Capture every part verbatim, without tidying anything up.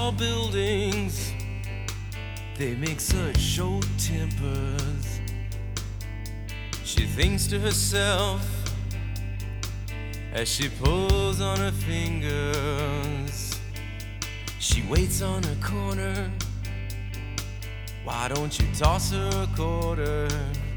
tall buildings, they make such short tempers. She thinks to herself as she pulls on her fingers. She waits on a corner. Why don't you toss her a quarter?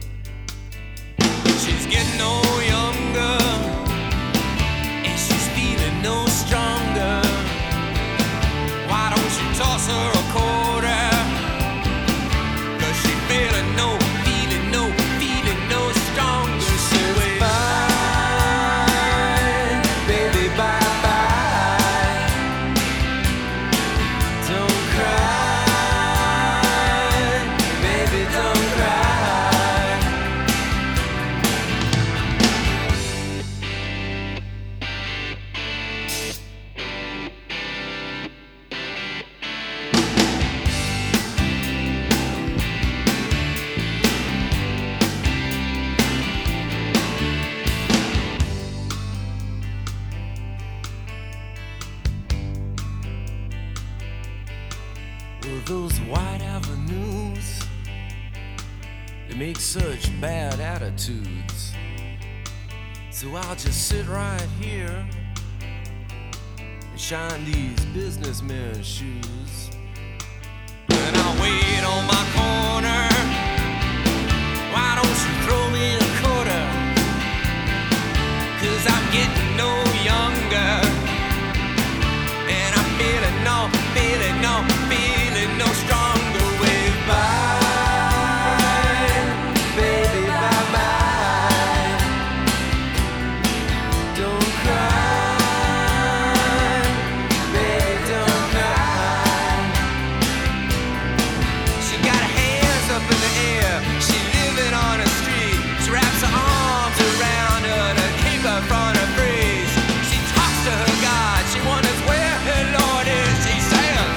She's getting no younger, and she's feeling no stronger. Why don't you toss her a quarter? Cause she feeling no, feeling no, feeling no stronger. She waits. Bye, baby, bye bye. Don't cry, baby, don't cry. Well, those white avenues, they make such bad attitudes. So I'll just sit right here and shine these businessmen's shoes. And I'll wait on my corner. Why don't you throw me a quarter? Cause I'm getting no younger, and I'm feeling no, feeling no, feeling no stronger. Wave bye, baby, bye bye. Don't cry, baby, don't cry. She got her hands up in the air. She living on the street. She wraps her arms around her to keep her from her freeze. She talks to her God. She wonders where her Lord is. She says,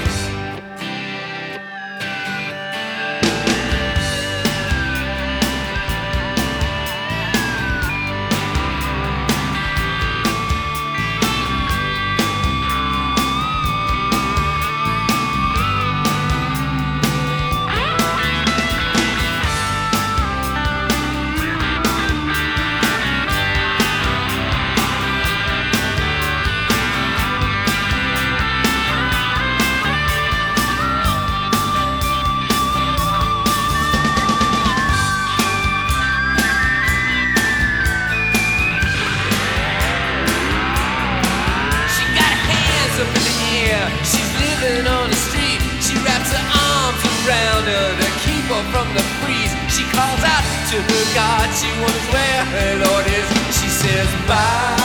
she's living on the street. She wraps her arms around her to keep her from the freeze. She calls out to her God. She wonders where her Lord is. She says, bye.